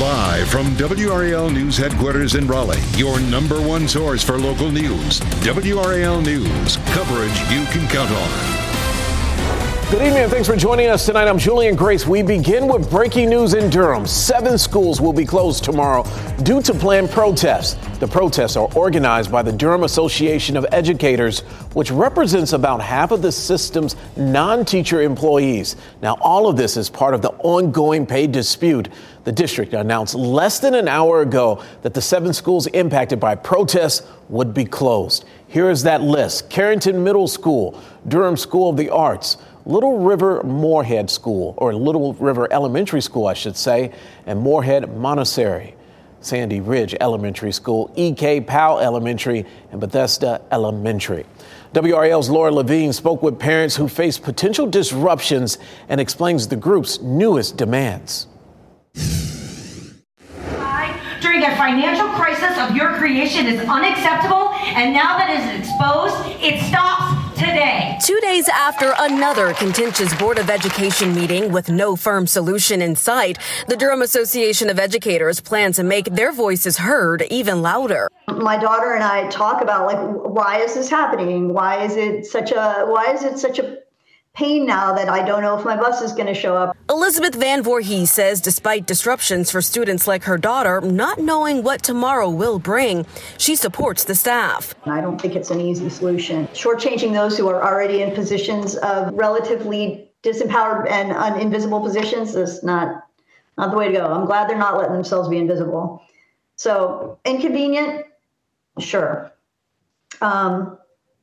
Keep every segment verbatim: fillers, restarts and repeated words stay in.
Live from W R A L News headquarters in Raleigh, your number one source for local news. W R A L News, coverage you can count on. Good evening and thanks for joining us tonight. I'm Julian Grace. We begin with breaking news in Durham. Seven schools will be closed tomorrow due to planned protests. The protests are organized by the Durham Association of Educators, which represents about half of the system's non-teacher employees. Now, all of this is part of the ongoing pay dispute. The district announced less than an hour ago that the seven schools impacted by protests would be closed. Here is that list: Carrington Middle School, Durham School of the Arts, Little River Moorhead School, or Little River Elementary School, I should say, and Moorhead Montessori, Sandy Ridge Elementary School, E K Powell Elementary, and Bethesda Elementary. W R A L's Laura Levine spoke with parents who face potential disruptions and explains the group's newest demands. During a financial crisis of your creation is unacceptable, and now that it is exposed, it stops today. Two days after another contentious Board of Education meeting with no firm solution in sight, the Durham Association of Educators plan to make their voices heard even louder. My daughter and I talk about, like, why is this happening? Why is it such a, why is it such a pain now that I don't know if my bus is going to show up? Elizabeth Van Voorhees says despite disruptions for students like her daughter, not knowing what tomorrow will bring, she supports the staff. I don't think it's an easy solution. Shortchanging those who are already in positions of relatively disempowered and un- invisible positions is not, not the way to go. I'm glad they're not letting themselves be invisible. So inconvenient, sure. Um,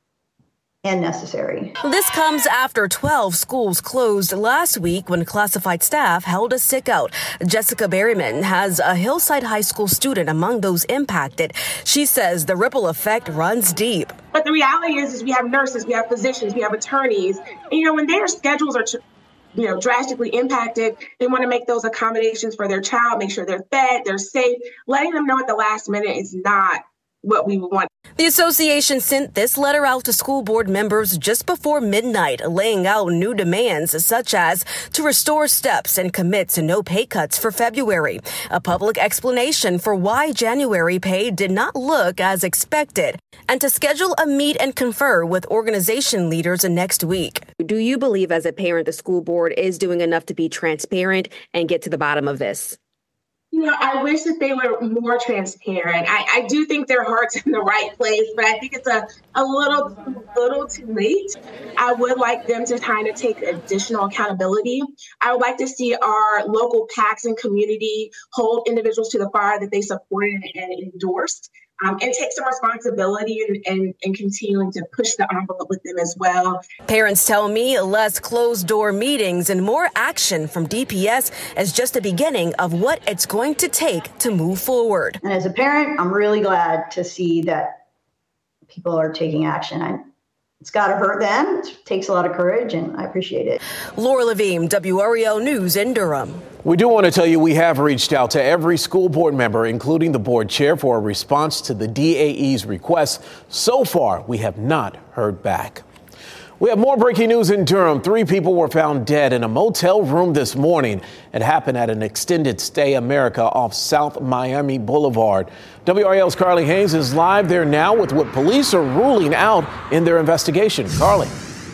and necessary. This comes after twelve schools closed last week when classified staff held a sick out. Jessica Berryman has a Hillside High School student among those impacted. She says the ripple effect runs deep. But the reality is, is we have nurses, we have physicians, we have attorneys. And, you know, when their schedules are, you know, drastically impacted, they want to make those accommodations for their child, make sure they're fed, they're safe. Letting them know at the last minute is not what we want. The association sent this letter out to school board members just before midnight, laying out new demands such as to restore steps and commit to no pay cuts for February, a public explanation for why January pay did not look as expected, and to schedule a meet and confer with organization leaders next week. Do you believe as a parent the school board is doing enough to be transparent and get to the bottom of this? You know, I wish that they were more transparent. I, I do think their heart's in the right place, but I think it's a, a little, little too late. I would like them to kind of take additional accountability. I would like to see our local PACs and community hold individuals to the fire that they supported and endorsed. Um, and take some responsibility and, and, and continuing to push the envelope with them as well. Parents tell me less closed-door meetings and more action from D P S is just the beginning of what it's going to take to move forward. And as a parent, I'm really glad to see that people are taking action. I, it's got to hurt them. It takes a lot of courage, and I appreciate it. Laura Levine, W R A L News in Durham. We do want to tell you we have reached out to every school board member, including the board chair, for a response to the D A E's request. So far, we have not heard back. We have more breaking news in Durham. Three people were found dead in a motel room this morning. It happened at an Extended Stay America off South Miami Boulevard. W R A L's Carly Haynes is live there now with what police are ruling out in their investigation. Carly.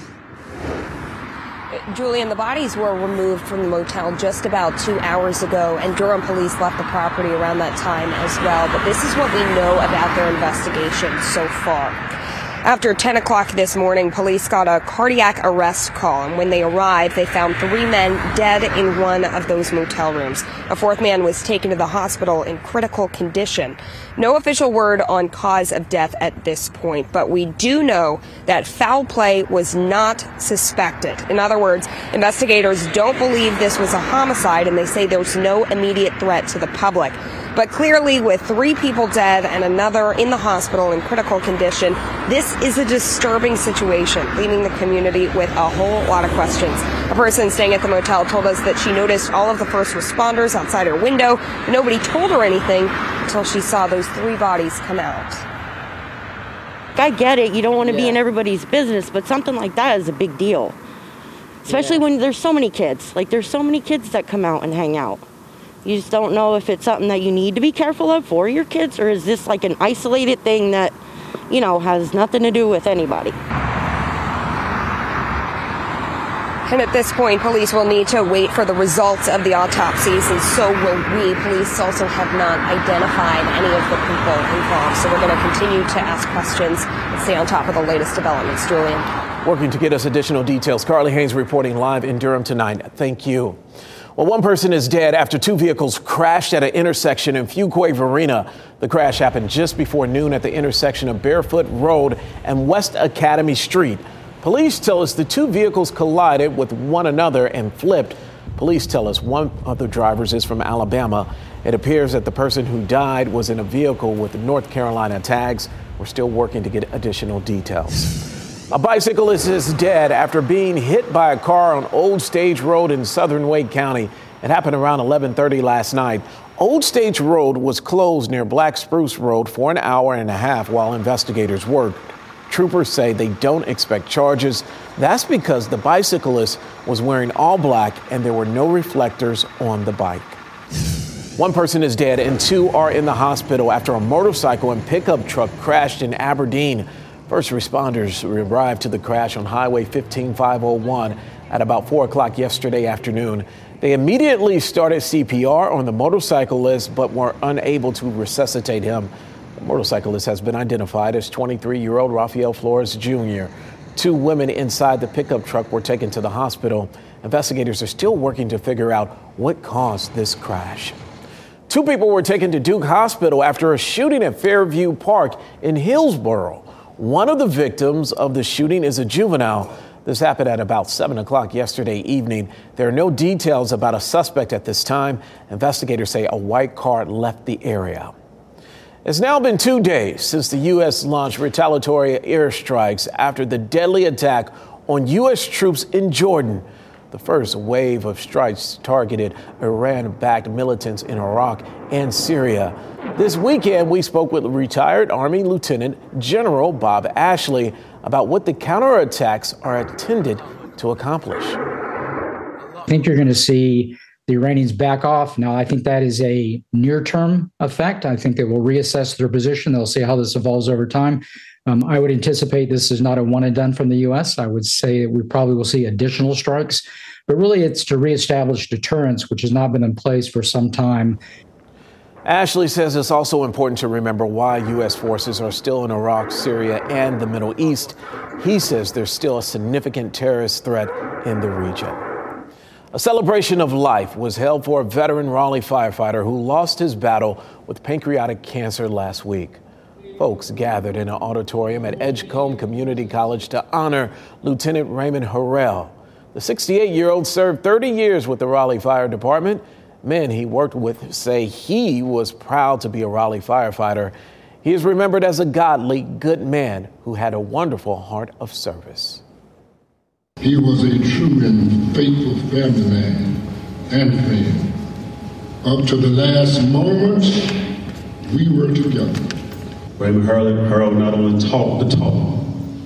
Julian, the bodies were removed from the motel just about two hours ago, and Durham police left the property around that time as well. But this is what we know about their investigation so far. After ten o'clock this morning, police got a cardiac arrest call, and when they arrived, they found three men dead in one of those motel rooms. A fourth man was taken to the hospital in critical condition. No official word on cause of death at this point, but we do know that foul play was not suspected. In other words, investigators don't believe this was a homicide, and they say there's no immediate threat to the public. But clearly, with three people dead and another in the hospital in critical condition, this is a disturbing situation, leaving the community with a whole lot of questions. A person staying at the motel told us that she noticed all of the first responders outside her window. Nobody told her anything until she saw those three bodies come out. I get it. You don't want to yeah. be in everybody's business, but something like that is a big deal. Especially yeah. when there's so many kids. Like, there's so many kids that come out and hang out. You just don't know if it's something that you need to be careful of for your kids, or is this like an isolated thing that, you know, has nothing to do with anybody. And at this point, police will need to wait for the results of the autopsies, and so will we. Police also have not identified any of the people involved, so we're going to continue to ask questions and stay on top of the latest developments. Julian. Working to get us additional details, Carly Haynes reporting live in Durham tonight. Thank you. Well, one person is dead after two vehicles crashed at an intersection in Fuquay-Varina. The crash happened just before noon at the intersection of Barefoot Road and West Academy Street. Police tell us the two vehicles collided with one another and flipped. Police tell us one of the drivers is from Alabama. It appears that the person who died was in a vehicle with North Carolina tags. We're still working to get additional details. A bicyclist is dead after being hit by a car on Old Stage Road in southern Wake County. It happened around eleven thirty last night. Old Stage Road was closed near Black Spruce Road for an hour and a half while investigators worked. Troopers say they don't expect charges. That's because the bicyclist was wearing all black and there were no reflectors on the bike. One person is dead and two are in the hospital after a motorcycle and pickup truck crashed in Aberdeen. First responders arrived to the crash on Highway fifteen five oh one at about four o'clock yesterday afternoon. They immediately started C P R on the motorcyclist but were unable to resuscitate him. The motorcyclist has been identified as twenty-three-year-old Rafael Flores Junior Two women inside the pickup truck were taken to the hospital. Investigators are still working to figure out what caused this crash. Two people were taken to Duke Hospital after a shooting at Fairview Park in Hillsborough. One of the victims of the shooting is a juvenile. This happened at about seven o'clock yesterday evening. There are no details about a suspect at this time. Investigators say a white car left the area. It's now been two days since the U S launched retaliatory airstrikes after the deadly attack on U S troops in Jordan. The first wave of strikes targeted Iran-backed militants in Iraq and Syria. This weekend, we spoke with retired Army Lieutenant General Bob Ashley about what the counterattacks are intended to accomplish. I think you're going to see the Iranians back off. Now, I think that is a near-term effect. I think they will reassess their position. They'll see how this evolves over time. Um, I would anticipate this is not a one and done from the U S. I would say that we probably will see additional strikes, but really it's to reestablish deterrence, which has not been in place for some time. Ashley says it's also important to remember why U S forces are still in Iraq, Syria, and the Middle East. He says there's still a significant terrorist threat in the region. A celebration of life was held for a veteran Raleigh firefighter who lost his battle with pancreatic cancer last week. Folks gathered in an auditorium at Edgecombe Community College to honor Lieutenant Raymond Harrell. The sixty-eight-year-old served thirty years with the Raleigh Fire Department. Men he worked with say he was proud to be a Raleigh firefighter. He is remembered as a godly, good man who had a wonderful heart of service. He was a true and faithful family man and friend. Up to the last moment, we were together. Raymond Harrell not only talked the talk,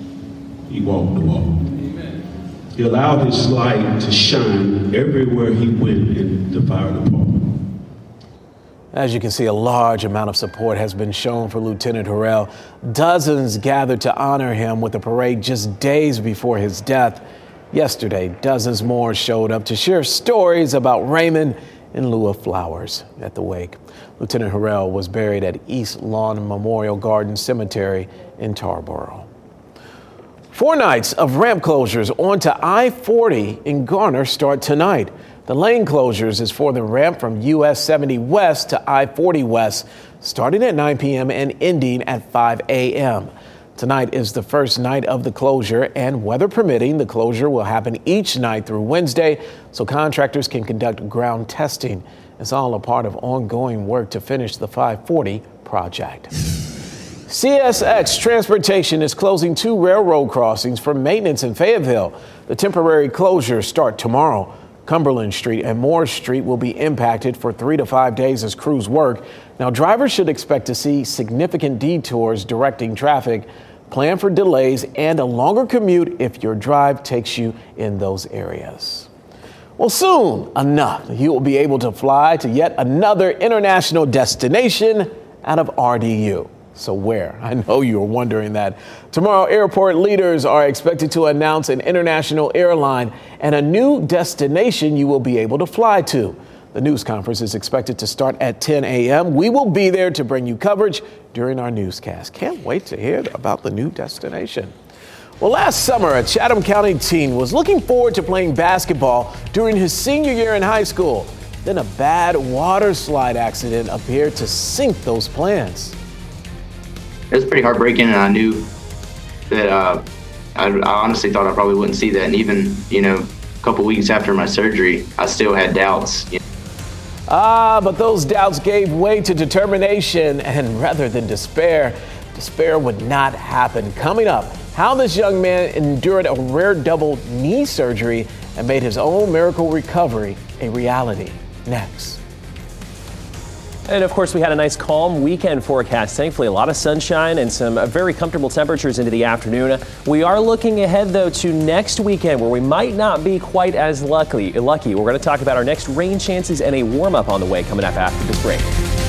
he walked the walk. Amen. He allowed his light to shine everywhere he went in the fire department. As you can see, a large amount of support has been shown for Lieutenant Harrell. Dozens gathered to honor him with a parade just days before his death. Yesterday, dozens more showed up to share stories about Raymond in lieu of flowers at the wake. Lieutenant Harrell was buried at East Lawn Memorial Garden Cemetery in Tarboro. Four nights of ramp closures onto I forty in Garner start tonight. The lane closures is for the ramp from U S seventy West to I forty West, starting at nine p.m. and ending at five a.m. Tonight is the first night of the closure, and weather permitting, the closure will happen each night through Wednesday so contractors can conduct ground testing. It's all a part of ongoing work to finish the five forty project. C S X Transportation is closing two railroad crossings for maintenance in Fayetteville. The temporary closures start tomorrow. Cumberland Street and Moore Street will be impacted for three to five days as crews work. Now, drivers should expect to see significant detours directing traffic. Plan for delays and a longer commute if your drive takes you in those areas. Well, soon enough, you will be able to fly to yet another international destination out of R D U. So where? I know you're wondering that. Tomorrow, airport leaders are expected to announce an international airline and a new destination you will be able to fly to. The news conference is expected to start at ten a.m. We will be there to bring you coverage during our newscast. Can't wait to hear about the new destination. Well, last summer, a Chatham County teen was looking forward to playing basketball during his senior year in high school. Then a bad water slide accident appeared to sink those plans. It was pretty heartbreaking, and I knew that uh, I, I honestly thought I probably wouldn't see that. And even, you know, a couple weeks after my surgery, I still had doubts. You know. Ah, but those doubts gave way to determination, and rather than despair, despair would not happen. Coming up, how this young man endured a rare double knee surgery and made his own miracle recovery a reality. Next. And of course, we had a nice calm weekend forecast. Thankfully, a lot of sunshine and some very comfortable temperatures into the afternoon. We are looking ahead, though, to next weekend where we might not be quite as lucky. lucky. We're going to talk about our next rain chances and a warm up on the way coming up after this break.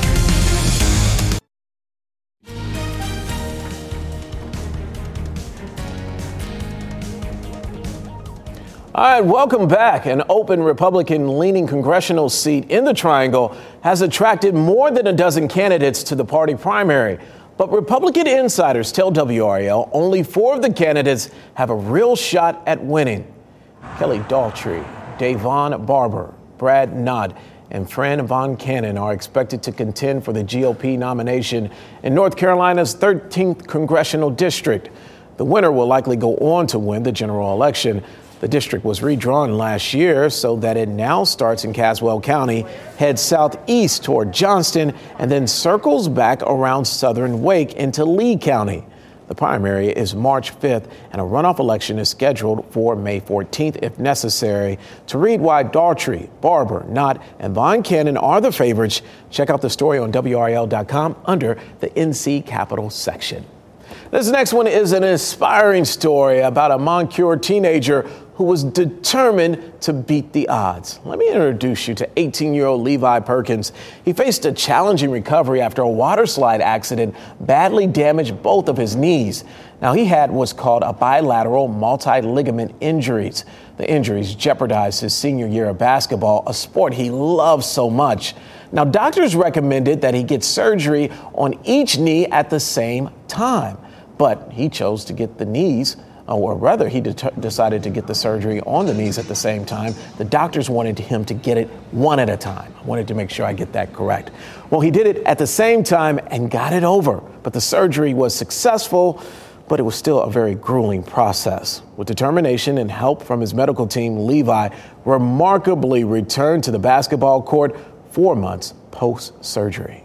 All right, welcome back. An open Republican-leaning congressional seat in the Triangle has attracted more than a dozen candidates to the party primary. But Republican insiders tell W R A L only four of the candidates have a real shot at winning. Kelly Daltrey, Davon Barber, Brad Knott, and Fran Von Cannon are expected to contend for the G O P nomination in North Carolina's thirteenth congressional district. The winner will likely go on to win the general election. The district was redrawn last year so that it now starts in Caswell County, heads southeast toward Johnston, and then circles back around southern Wake into Lee County. The primary is March fifth, and a runoff election is scheduled for May fourteenth if necessary. To read why Daltrey, Barber, Knott, and Von Cannon are the favorites, check out the story on W R A L dot com under the N C Capitol section. This next one is an inspiring story about a Moncure teenager who was determined to beat the odds. Let me introduce you to eighteen-year-old Levi Perkins. He faced a challenging recovery after a water slide accident badly damaged both of his knees. Now, he had what's called a bilateral multi-ligament injuries. The injuries jeopardized his senior year of basketball, a sport he loves so much. Now, doctors recommended that he get surgery on each knee at the same time, but he chose to get the knees, or rather he de- decided to get the surgery on the knees at the same time. The doctors wanted him to get it one at a time. I wanted to make sure I get that correct. Well, he did it at the same time and got it over, but the surgery was successful, but it was still a very grueling process. With determination and help from his medical team, Levi remarkably returned to the basketball court four months post-surgery.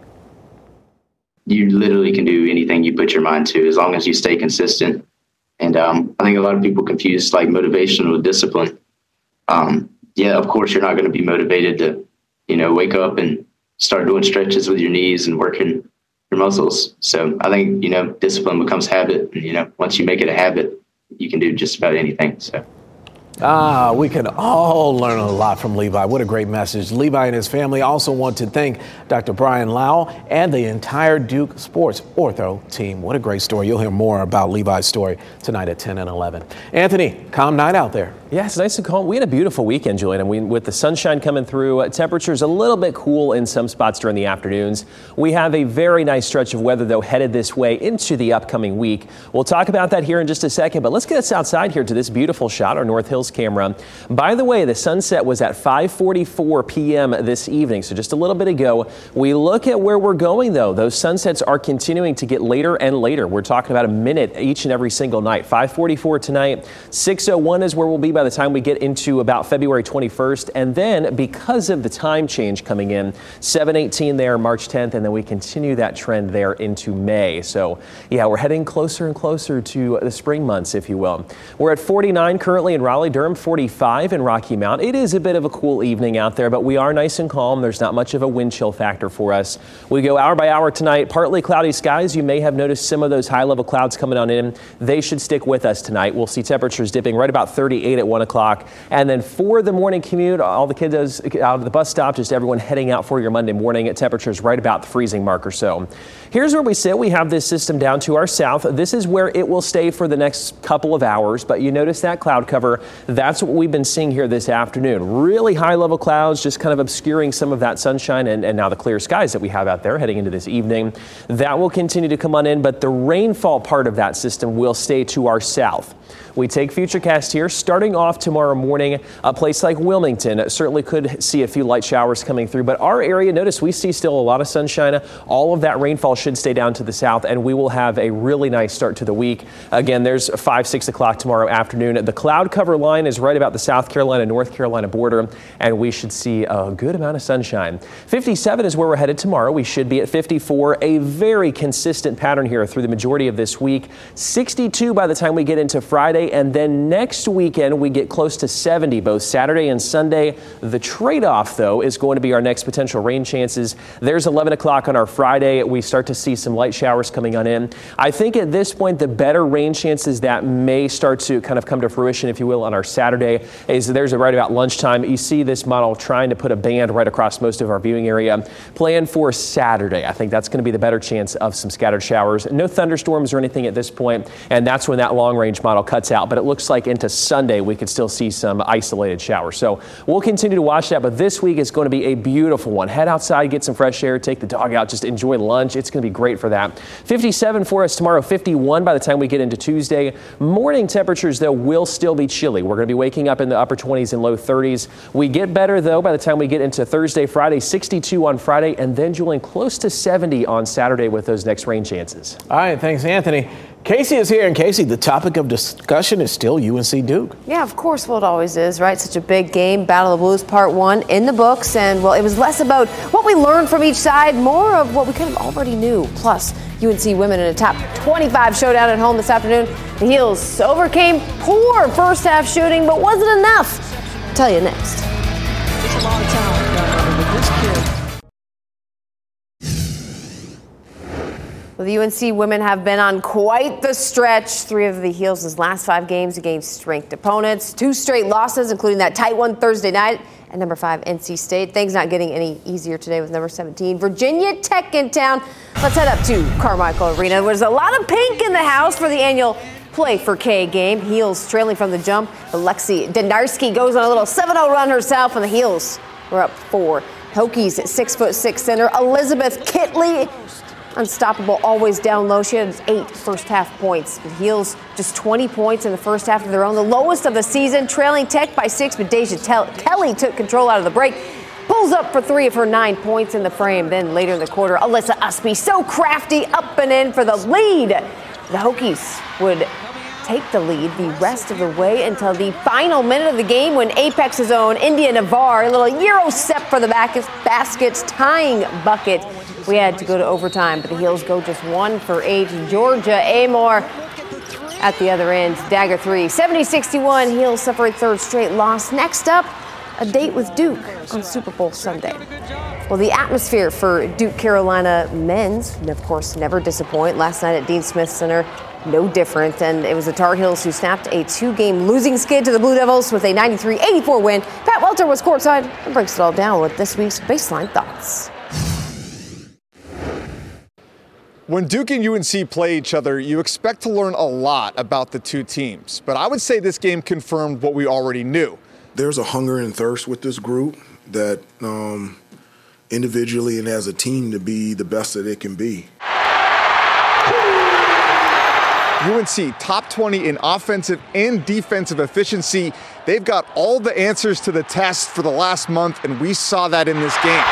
You literally can do anything you put your mind to as long as you stay consistent. And um, I think a lot of people confuse like motivation with discipline. Um, yeah, of course, you're not going to be motivated to, you know, wake up and start doing stretches with your knees and working your muscles. So I think, you know, discipline becomes habit. And, you know, once you make it a habit, you can do just about anything. So. Ah, we can all learn a lot from Levi. What a great message. Levi and his family also want to thank Doctor Brian Lau and the entire Duke Sports Ortho team. What a great story. You'll hear more about Levi's story tonight at ten and eleven. Anthony, calm night out there. Yeah, it's nice and calm. We had a beautiful weekend, Julian, and we, with the sunshine coming through, uh, temperatures a little bit cool in some spots during the afternoons. We have a very nice stretch of weather, though, headed this way into the upcoming week. We'll talk about that here in just a second, but let's get us outside here to this beautiful shot, our North Hills camera. By the way, the sunset was at five forty-four p.m. this evening, so just a little bit ago. We look at where we're going, though. Those sunsets are continuing to get later and later. We're talking about a minute each and every single night. five forty-four tonight, six oh one is where we'll be by the time we get into about February twenty-first. And then, because of the time change coming in, seven eighteen there, March tenth, and then we continue that trend there into May. So, yeah, we're heading closer and closer to the spring months, if you will. We're at forty-nine currently in Raleigh. Durham, forty-five in Rocky Mount. It is a bit of a cool evening out there, but we are nice and calm. There's not much of a wind chill factor for us. We go hour by hour tonight. Partly cloudy skies. You may have noticed some of those high-level clouds coming on in. They should stick with us tonight. We'll see temperatures dipping right about thirty-eight at one o'clock. And then for the morning commute, all the kids out of the bus stop, just everyone heading out for your Monday morning at temperatures right about the freezing mark or so. Here's where we sit. We have this system down to our south. This is where it will stay for the next couple of hours, but you notice that cloud cover. That's what we've been seeing here this afternoon. Really high level clouds just kind of obscuring some of that sunshine and, and now the clear skies that we have out there heading into this evening. That will continue to come on in, but the rainfall part of that system will stay to our south. We take Futurecast here, starting off tomorrow morning. A place like Wilmington certainly could see a few light showers coming through, but our area, notice we see still a lot of sunshine. All of that rainfall should stay down to the south, and we will have a really nice start to the week. Again, there's five, six o'clock tomorrow afternoon. The cloud cover line is right about the South Carolina, North Carolina border, and we should see a good amount of sunshine. fifty-seven is where we're headed tomorrow. We should be at fifty-four, a very consistent pattern here through the majority of this week. sixty-two by the time we get into Friday. And then next weekend, we get close to seventy, both Saturday and Sunday. The trade-off, though, is going to be our next potential rain chances. There's eleven o'clock on our Friday. We start to see some light showers coming on in. I think at this point, the better rain chances that may start to kind of come to fruition, if you will, on our Saturday is there's a right about lunchtime. You see this model trying to put a band right across most of our viewing area. Plan for Saturday. I think that's going to be the better chance of some scattered showers. No thunderstorms or anything at this point, and that's when that long-range model cuts out. But it looks like into Sunday we could still see some isolated showers. So we'll continue to watch that. But this week is going to be a beautiful one. Head outside, get some fresh air, take the dog out, just enjoy lunch. It's going to be great for that. fifty-seven for us tomorrow, fifty-one by the time we get into Tuesday. Morning temperatures, though, will still be chilly. We're going to be waking up in the upper twenties and low thirties. We get better, though, by the time we get into Thursday, Friday, sixty-two on Friday, and then, Julian, close to seventy on Saturday with those next rain chances. All right, thanks, Anthony. Casey is here, and Casey, the topic of discussion is still U N C Duke. Yeah, of course, well, it always is, right? Such a big game. Battle of the Blues Part One in the books, and well, it was less about what we learned from each side, more of what we kind of already knew. Plus, U N C women in a top twenty-five showdown at home this afternoon. The Heels overcame poor first half shooting, but wasn't enough. I'll tell you next. It's a lot of talent with this kid. Well, the U N C women have been on quite the stretch. Three of the Heels' last five games against ranked opponents. Two straight losses, including that tight one Thursday night at number five, N C State. Things not getting any easier today with number seventeen, Virginia Tech in town. Let's head up to Carmichael Arena. There's a lot of pink in the house for the annual Play for K game. Heels trailing from the jump. Lexi Dendarski goes on a little seven oh run herself, and the Heels were up four. Hokies at six foot six center Elizabeth Kitley, unstoppable, always down low. She had eight first half points. The Heels just twenty points in the first half of their own, the lowest of the season, trailing Tech by six, but Deja Tel- Kelly took control out of the break. Pulls up for three of her nine points in the frame. Then later in the quarter, Alyssa Usby, so crafty, up and in for the lead. The Hokies would take the lead the rest of the way until the final minute of the game when Apex's own India Navarre, a little Euro step for the basket's tying bucket. We had to go to overtime, but the Heels go just one for eight. Georgia Amor at the other end, dagger three. seventy sixty-one, Heels suffer a third straight loss. Next up, a date with Duke on Super Bowl Sunday. Well, the atmosphere for Duke Carolina men's, of course, never disappoint. Last night at Dean Smith Center, no different. And it was the Tar Heels who snapped a two-game losing skid to the Blue Devils with a ninety-three eighty-four win. Pat Welter was courtside and breaks it all down with this week's Baseline Thoughts. When Duke and U N C play each other, you expect to learn a lot about the two teams. But I would say this game confirmed what we already knew. There's a hunger and thirst with this group that um, individually and as a team to be the best that it can be. U N C top twenty in offensive and defensive efficiency. They've got all the answers to the test for the last month, and we saw that in this game.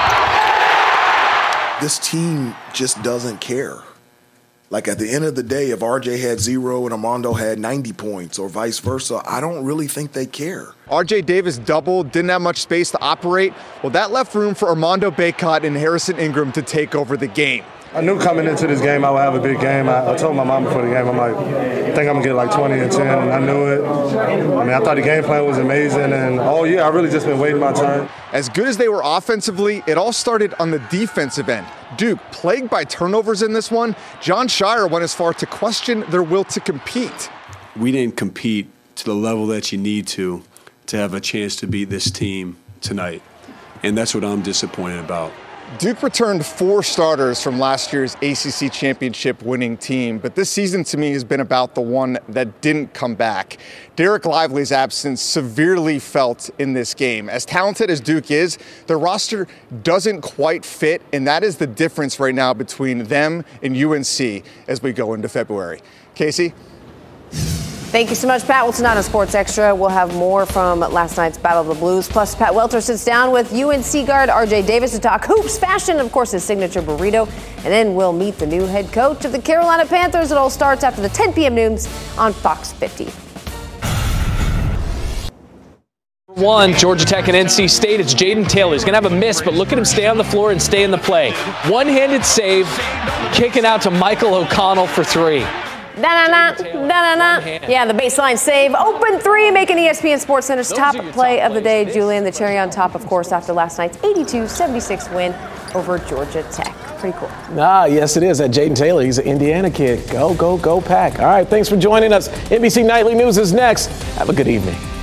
This team just doesn't care. Like at the end of the day, if R J had zero and Armando had ninety points or vice versa, I don't really think they care. R J Davis doubled, didn't have much space to operate. Well, that left room for Armando Bacot and Harrison Ingram to take over the game. I knew coming into this game I would have a big game. I, I told my mom before the game, I'm like, I think I'm going to get like twenty and ten, and I knew it. I mean, I thought the game plan was amazing, and all year I really just been waiting my turn. As good as they were offensively, it all started on the defensive end. Duke, plagued by turnovers in this one, Jon Scheyer went as far to question their will to compete. We didn't compete to the level that you need to to have a chance to beat this team tonight, and that's what I'm disappointed about. Duke returned four starters from last year's A C C championship winning team, but this season to me has been about the one that didn't come back. Dereck Lively's absence severely felt in this game. As talented as Duke is, their roster doesn't quite fit, and that is the difference right now between them and U N C as we go into February. Casey? Thank you so much, Pat. Well, tonight on Sports Extra, we'll have more from last night's Battle of the Blues. Plus, Pat Welter sits down with U N C guard R J Davis to talk hoops, fashion, and, of course, his signature burrito. And then we'll meet the new head coach of the Carolina Panthers. It all starts after the ten p.m. news on Fox fifty. One, Georgia Tech and N C State. It's Jaden Taylor. He's going to have a miss, but look at him stay on the floor and stay in the play. One-handed save, kicking out to Michael O'Connell for three. Da-na-na, da-na-na. Yeah, the baseline save. Open three, making E S P N SportsCenter's top play of the day. Julian, the cherry on top, of course, after last night's eighty-two seventy-six win over Georgia Tech. Pretty cool. Ah, yes, it is. That Jaden Taylor, he's an Indiana kid. Go, go, go, Pack. All right, thanks for joining us. N B C Nightly News is next. Have a good evening.